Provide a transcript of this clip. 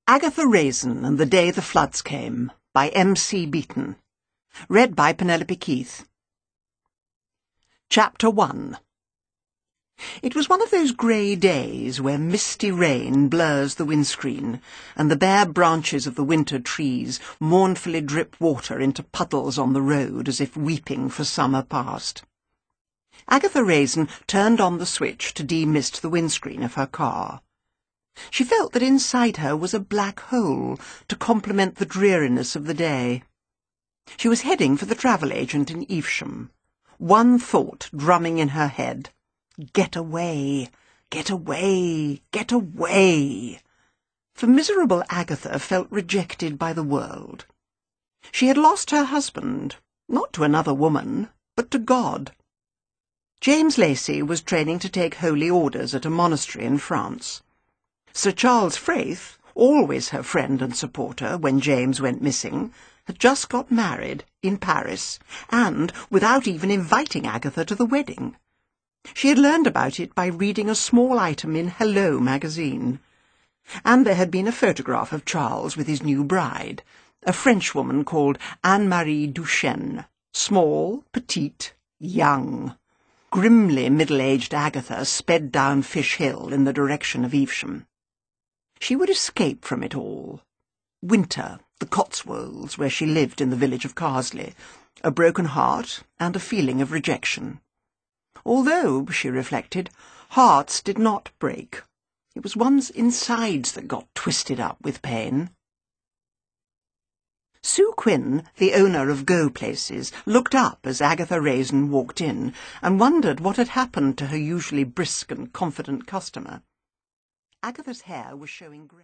Agatha Raisin and the Day the Floods Came by M.C. Beaton. Read by Penelope Keith. Chapter 1. It was one of those grey days where misty rain blurs the windscreen, and the bare branches of the winter trees mournfully drip water into puddles on the road as if weeping for summer past. Agatha Raisin turned on the switch to demist the windscreen of her car. She felt that inside her was a black hole to complement the dreariness of the day. She was heading for the travel agent in Evesham, one thought drumming in her head: get away, get away, get away. For miserable Agatha felt rejected by the world. She had lost her husband, not to another woman, but to God. James Lacey was training to take holy orders at a monastery in France. Sir Charles Frayth, always her friend and supporter when James went missing, had just got married in Paris, and without even inviting Agatha to the wedding. She had learned about it by reading a small item in Hello magazine. And there had been a photograph of Charles with his new bride, a Frenchwoman called Anne-Marie Duchesne, small, petite, young. Grimly middle-aged Agatha sped down Fish Hill in the direction of Evesham. She would escape from it all. Winter, the Cotswolds, where she lived in the village of Carsley, a broken heart and a feeling of rejection. Although, she reflected, hearts did not break. It was one's insides that got twisted up with pain. Sue Quinn, the owner of Go Places, looked up as Agatha Raisin walked in and wondered what had happened to her usually brisk and confident customer. Agatha's hair was showing grey.